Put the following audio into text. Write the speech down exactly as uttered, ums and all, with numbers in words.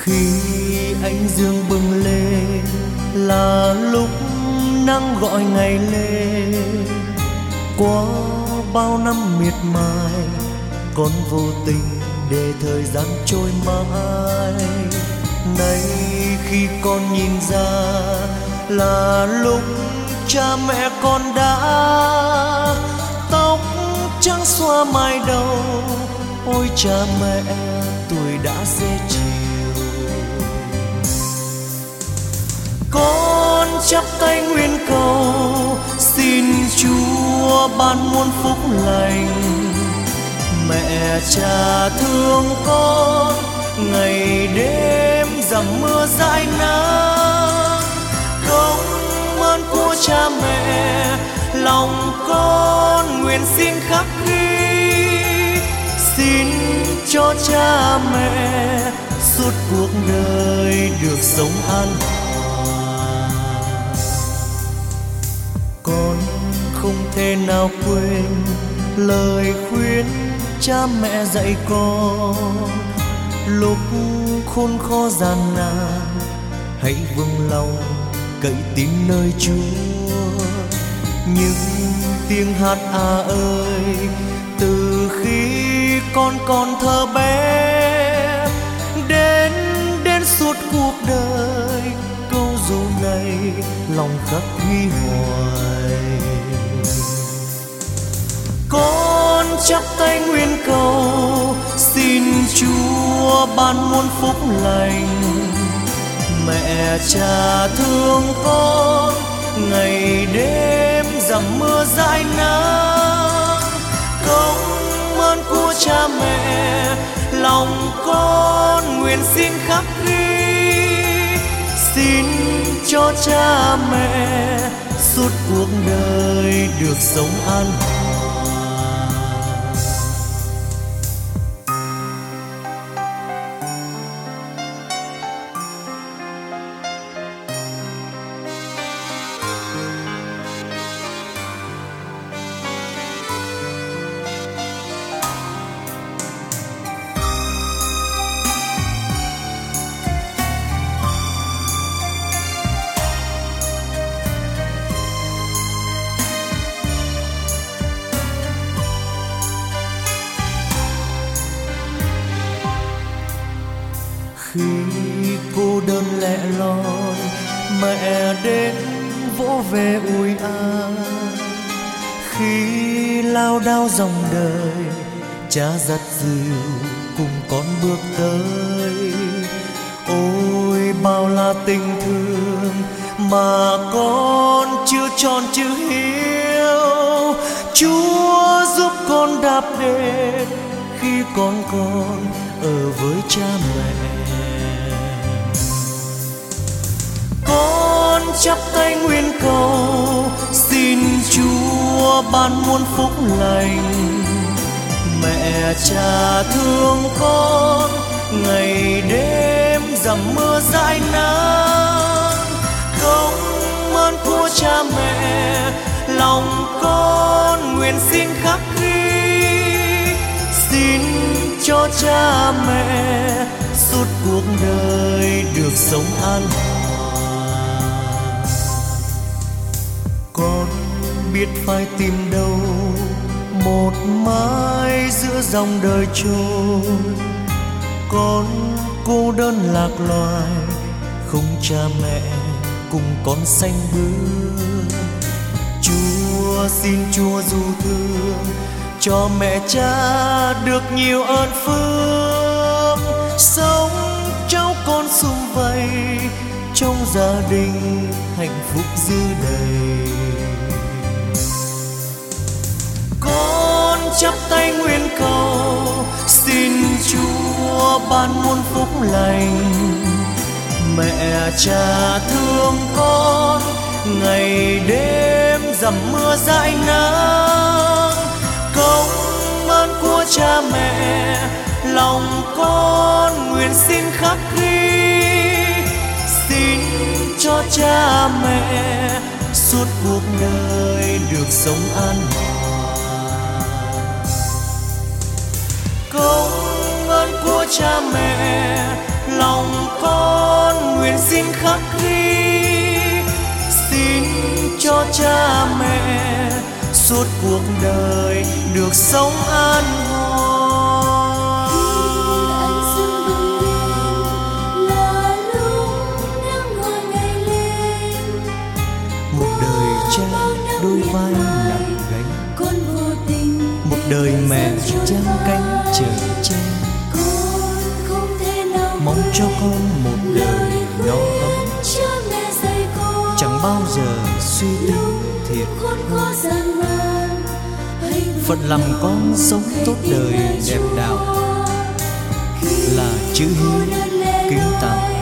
Khi ánh dương bừng lên là lúc nắng gọi ngày lên. Qua bao năm miệt mài, con vô tình để thời gian trôi mãi. Nay khi con nhìn ra là lúc cha mẹ con đã tóc trắng xóa mái đầu. Ôi cha mẹ tuổi đã dễ chịu, con chắp tay nguyện cầu xin Chúa ban muôn phúc lành. Mẹ cha thương con ngày đêm dầm mưa dãi nắng. Công ơn của cha mẹ lòng con nguyện xin khắc ghi. Xin cho cha mẹ suốt cuộc đời được sống an hòa. Con không thể nào quên lời khuyên cha mẹ dạy con. Lúc khốn khó gian nan hãy vững lòng cậy tín nơi Chúa. Những tiếng hát à ơi từ khi con còn thơ bé đến đến suốt cuộc đời, câu ru này lòng khắc ghi hoài. Con chắp tay nguyện cầu xin Chúa ban muôn phúc lành. Mẹ cha thương con ngày đêm dầm mưa dãi nắng. Công ơn của cha mẹ lòng con nguyện xin khắc ghi. Xin cho cha mẹ suốt cuộc đời được sống an hòa. Khi cô đơn lẻ loi mẹ đến vỗ về ủi an. Khi lao đao dòng đời cha dắt dìu cùng con bước tới. Ôi bao la tình thương mà con chưa tròn chưa hiếu. Chúa giúp con đạp đến khi con còn ở với cha mẹ. Con chắp tay nguyện cầu xin Chúa ban muôn phúc lành. Mẹ cha thương con ngày đêm dầm mưa dãi nắng. Công ơn của cha mẹ lòng con nguyện xin khắc ghi. Xin cho cha mẹ suốt cuộc đời được sống an hòa. Con biết phải tìm đâu một mái giữa dòng đời trôi. Con cô đơn lạc loài không cha mẹ cùng con xanh bước. Chúa xin Chúa du thương cho mẹ cha được nhiều ơn phước. Sống cháu con sum vầy trong gia đình hạnh phúc dư đầy. Con chắp tay nguyện cầu xin Chúa ban muôn phúc lành. Mẹ cha thương con ngày đêm dầm mưa dãi nắng. Công ơn của cha mẹ lòng con nguyện xin khắc ghi. Xin cho cha mẹ suốt cuộc đời được sống an hòa. Công ơn của cha mẹ lòng con nguyện xin khắc ghi, xin cho cha mẹ suốt cuộc đời được sống an hòa. Ánh dương bừng lên là lúc nắng ngời ngày lên, một đời cha đôi vai nặng gánh, con vô tình một đời mẹ giang cánh chở che. con không thể nào Mong cho con một đời no ấm, cha mẹ dạy con chẳng bao giờ suy tính thiệt khốn khó gian nan. Phận làm con sống tốt đời đẹp đạo, là chữ hiếu kính tặng